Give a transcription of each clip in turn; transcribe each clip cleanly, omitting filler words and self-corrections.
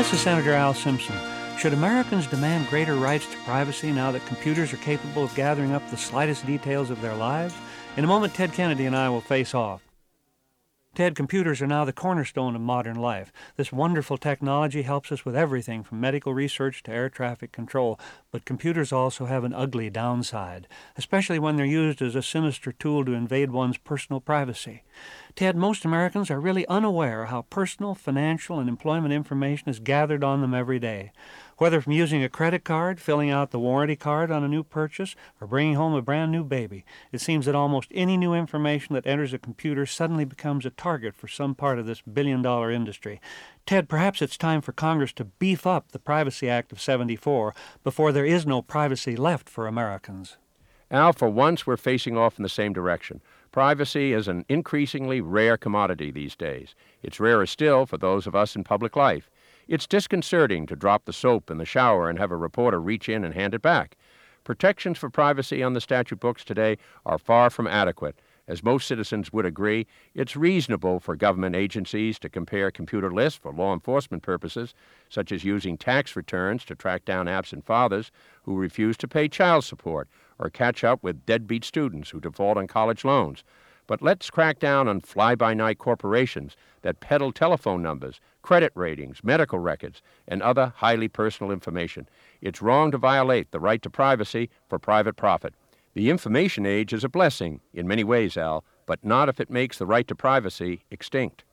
this is Senator Al Simpson. Should Americans demand greater rights to privacy now that computers are capable of gathering up the slightest details of their lives? In a moment, Ted Kennedy and I will face off. Ted, computers are now the cornerstone of modern life. This wonderful technology helps us with everything from medical research to air traffic control, but computers also have an ugly downside, especially when they're used as a sinister tool to invade one's personal privacy. Ted, most Americans are really unaware how personal, financial, and employment information is gathered on them every day. Whether from using a credit card, filling out the warranty card on a new purchase, or bringing home a brand new baby, it seems that almost any new information that enters a computer suddenly becomes a target for some part of this billion-dollar industry. Ted, perhaps it's time for Congress to beef up the Privacy Act of '74 before there is no privacy left for Americans. Al, for once we're facing off in the same direction. Privacy is an increasingly rare commodity these days. It's rarer still for those of us in public life. It's disconcerting to drop the soap in the shower and have a reporter reach in and hand it back. Protections for privacy on the statute books today are far from adequate. As most citizens would agree, it's reasonable for government agencies to compare computer lists for law enforcement purposes, such as using tax returns to track down absent fathers who refuse to pay child support or catch up with deadbeat students who default on college loans. But let's crack down on fly-by-night corporations that peddle telephone numbers, credit ratings, medical records, and other highly personal information. It's wrong to violate the right to privacy for private profit. The information age is a blessing in many ways, Al, but not if it makes the right to privacy extinct.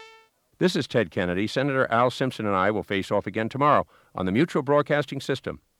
This is Ted Kennedy. Senator Al Simpson and I will face off again tomorrow on the Mutual Broadcasting System.